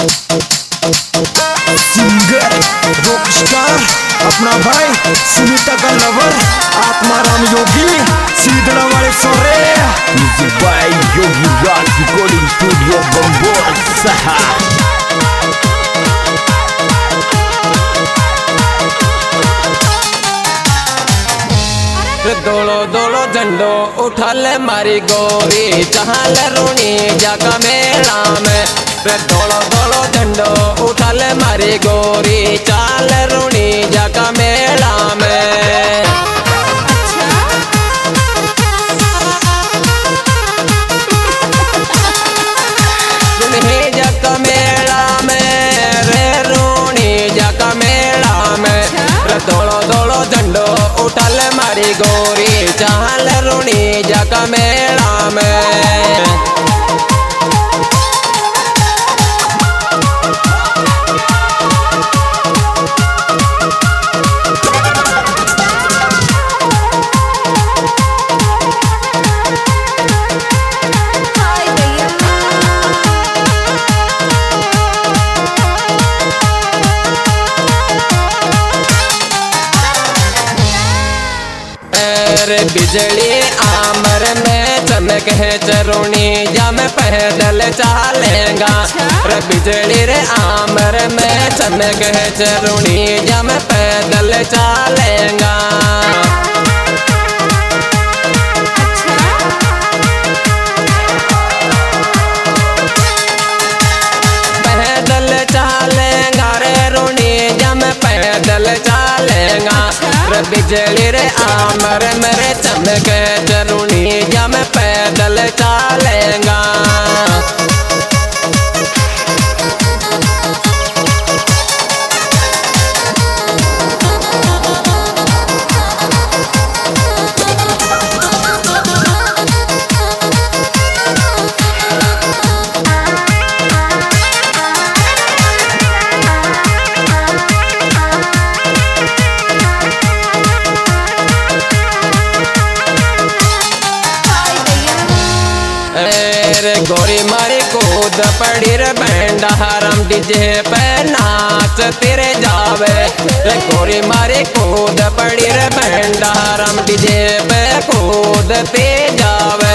Singer Rockstar अपना भाई सुनीता का लवर आत्माराम योगी सीधड़ा वाले सोरे music by Yogi Raj recording studio बंबोर सहा। दोलो दोलो झंडो उठा ले मारी गोरी चाहल रूनी जाका मेला में। दोलो दोलो झंडो उठा ले मारी गोरी चाल रूनी जाका मेला में। जाका मेला में रे रूनी जाका मेला में। दोलो दोलो झंडो उठा ले मारी गोरी चाल रूनी जाका मेला में। बिजली आमर में चमक है चरुणी जा मैं पैदल चालेगा। रे बिजली रे आमर में चमक है चरुणी जा मैं पैदल चालेगा। पैदल चालेगा रे रूणी जा मैं पैदल चालेगा। रे बिजली रे आमर मेरे चमक चरुणी जा मैं पैदल चालेगा। गोरी मारी कूद पड़ी रे बैंडा हरम डीजे पे नाच तेरे जावे। रे गोरी मारी कूद पड़ी रे बैंडा हरम डीजे पे कूद ते जावे।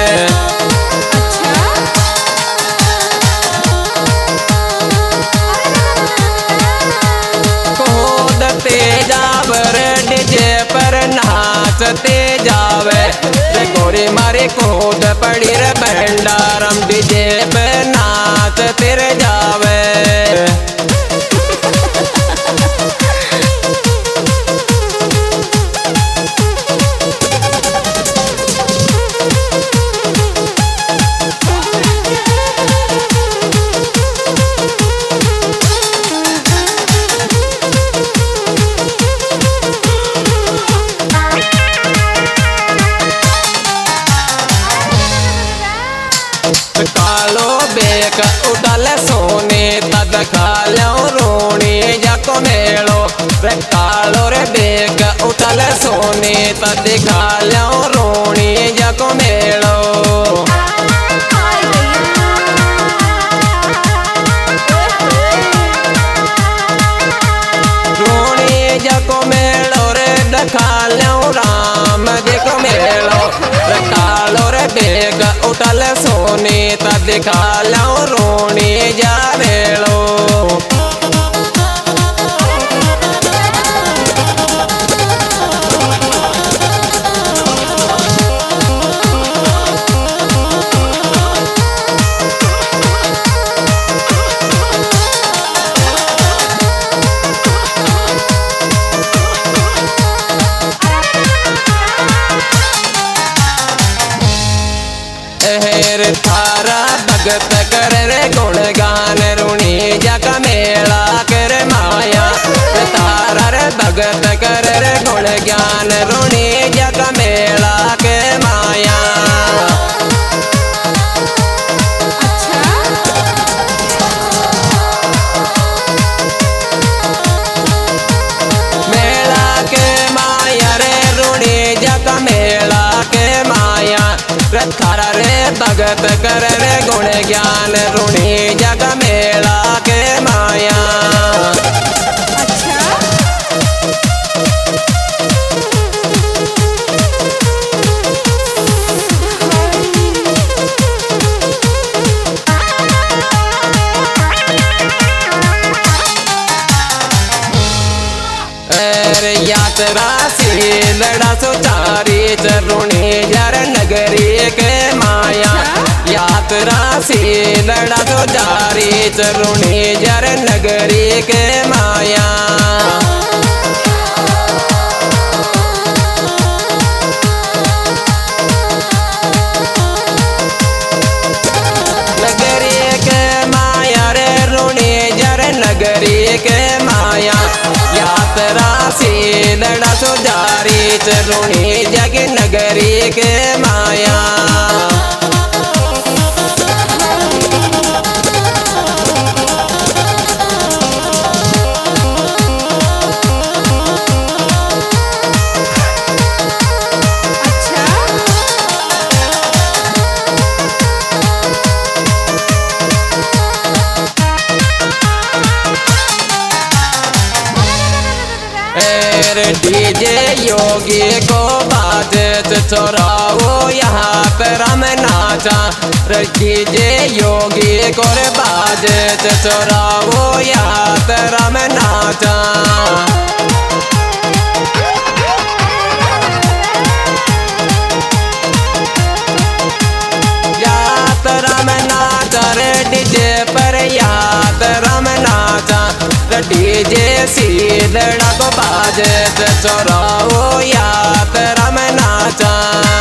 कूद ते जावे रे डीजे पर नाच ते जावे। रे गोरी मारी कूद पड़ी रे भंडारम डीजे पे नाच तेरे जावे। कालो बेक उठल सोने तद खालो रोणी जाको मेलो। रे कालो रे बेक उठल सोने तद खालो रोणी जाको मेलो। रोणी जाको मेलो रे दखालो राम देखो मेलो। रे कालो रे बेक उठल सोने तद खालो रोणी जा मेलो। थारा भगत कर रे गुण गान रूणी जाका मेला कर माया। तारा रे भगत कर रे गुण ज्ञान रूणी जाका मेला के माया। मेला के माया रे रूणी जाका मेला के माया। थारा रे भगत कर रे गुण ज्ञान रूणी जग मेला यात्रा सीलड़ा सुचारी चरुणी जर नगरी के माया यात्रा सीलड़ा सुचारी चरुणी जर नगरी के माया नगरी के माया रे रुणी जर नगरी के माया यात्रा सीलड़ा सुजारी चरुणी जग नगरी के माया डीजे योगी को बाजत चोराओ यहाँ पर हम नाचा डीजे योगी को बाजत चोराओ यहाँ पर हम नाचा यात्रा में नाचा रे डीजे पर यात्रा में नाचा डीजे सीलड़ा को बाजत चोराओ यात्रा में नाचा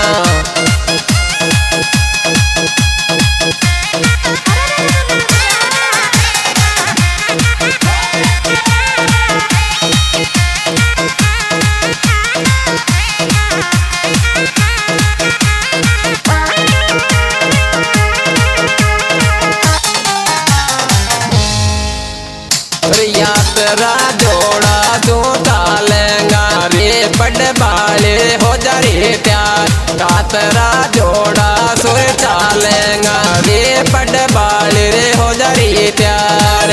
यात्रा जोड़ा तू चालेंगा रे बड़ बाले हो जा रे प्यार यात्रा जोड़ा सुर चालेंगा रे बड़ बाले रे हो जा रे प्यार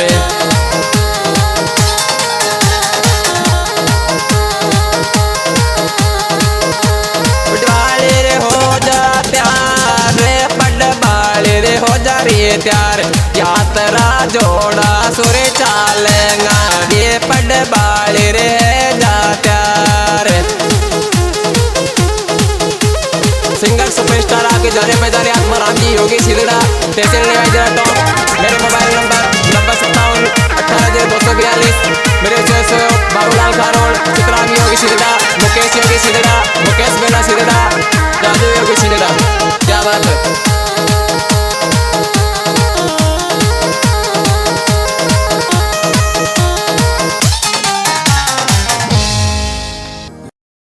बाले रे हो जा प्यार रे बड़ बाले रे हो जा रे प्यार यात्रा जोड़ा सुर चालेंगा ये पड़ बाले रे जात्यार सिंगर सुपरस्टार आपके जाने पे जाने आत्मा राम जी योगी सिलड़ा टेंशन ले